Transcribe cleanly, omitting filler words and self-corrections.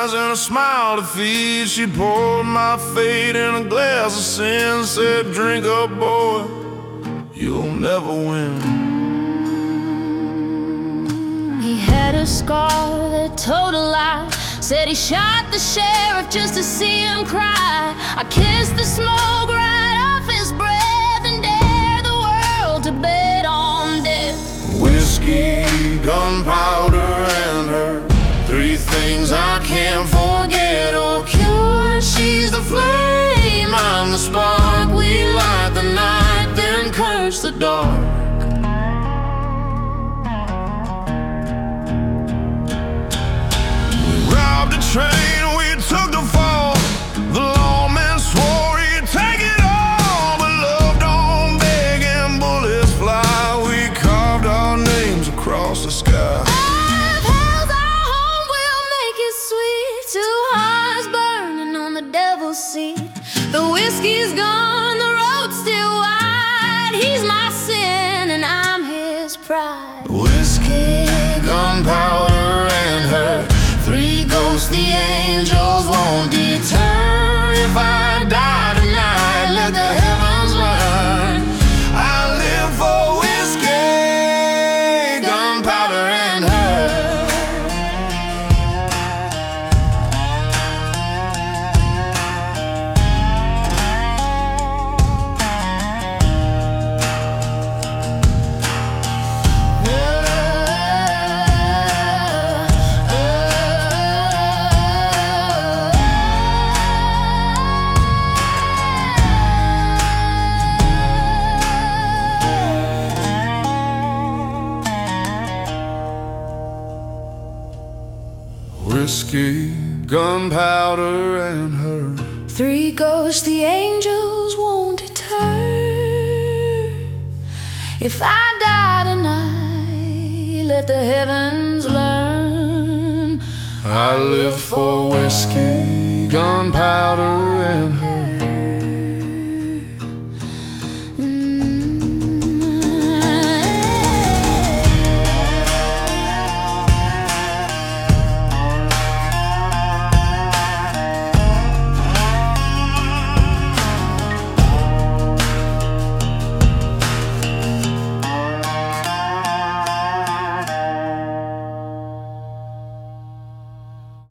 eyes and a smile to feed. She poured my fate in a glass of sin. Said, drink up, boy, you'll never win. He had a scar that told a lie. Said he shot the sheriff just to see him cry. I kissed the smoke right off his breath and dared the world to bet on death. Whiskey, gunpowder, and her, three things I can't forget or cure. She's the flame, I'm the spark. We light the night, then curse the dark. We robbed a train, we took the fall. The lawman swore he'd take it all, but love don't beg and bullets fly. We carved our names across the sky. The whiskey's gone, the road's still wide. He's my sin and I'm his pride. Whiskey, gunpowder, and her, three ghosts the angels won't deter. If I die tonight, let the heavens learn. I live for whiskey, gunpowder, and her. Whiskey, gunpowder, and her, three ghosts the angels won't deter. If I die tonight, let the heavens learn. I live for whiskey, gunpowder, and her.